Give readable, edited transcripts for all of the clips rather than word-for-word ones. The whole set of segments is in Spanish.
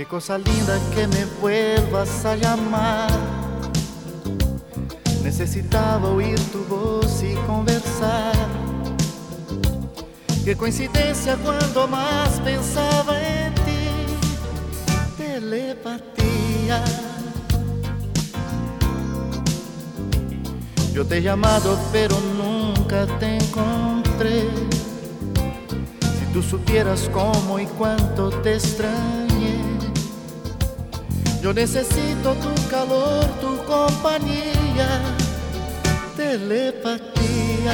cosa linda que me vuelvas a llamar. Necesitaba oír tu voz y conversar. Qué coincidencia cuando más pensaba en ti. Telepatía. Yo te he llamado pero nunca te encontré. Si tú supieras cómo y cuánto te extrañé. Yo necesito tu calor, tu compañía. Telepatía.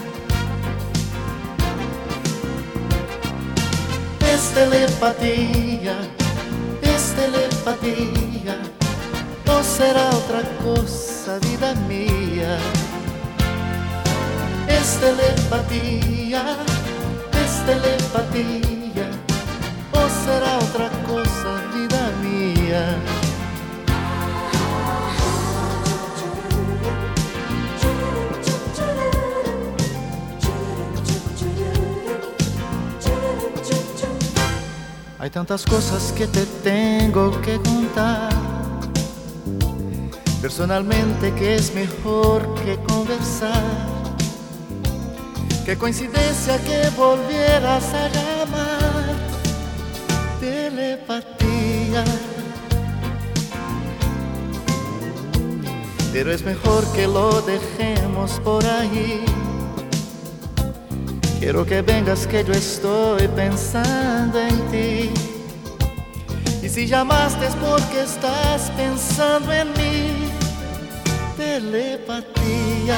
Es telepatía, es telepatía. No será otra cosa, vida mía. Es telepatía, es telepatía. No será otra cosa, vida mía. Hay tantas cosas que te tengo que contar. Personalmente que es mejor que conversar. Qué coincidencia que volvieras a llamar. Telepatía. Pero es mejor que lo dejemos por ahí. Quiero que vengas que yo estoy pensando en ti. Y si llamaste es porque estás pensando en mí. Telepatía.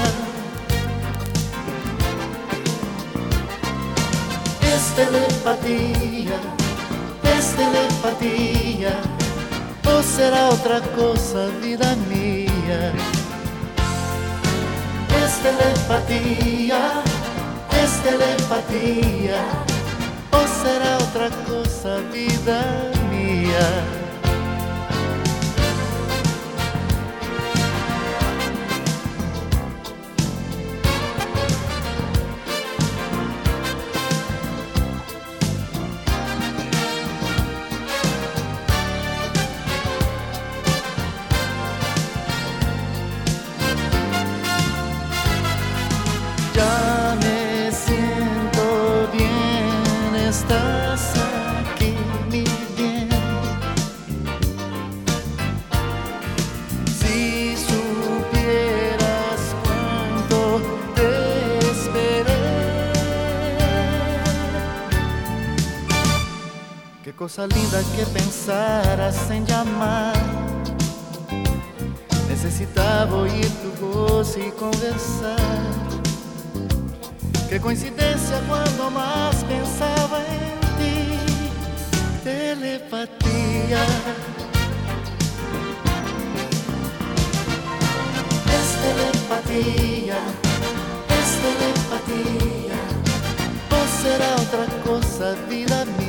Es telepatía, es telepatía. O será otra cosa, vida mía. Es telepatía. Es telepatía, o será otra cosa, vida mía. Ya me siento bien, estás aquí, mi bien. Si supieras cuánto te esperé. Qué cosa linda que pensaras en llamar. Necesitaba oír tu voz y conversar. Qué coincidencia cuando más pensaba en ti. Telepatía. Es telepatía, es telepatía. O será otra cosa, vida mía.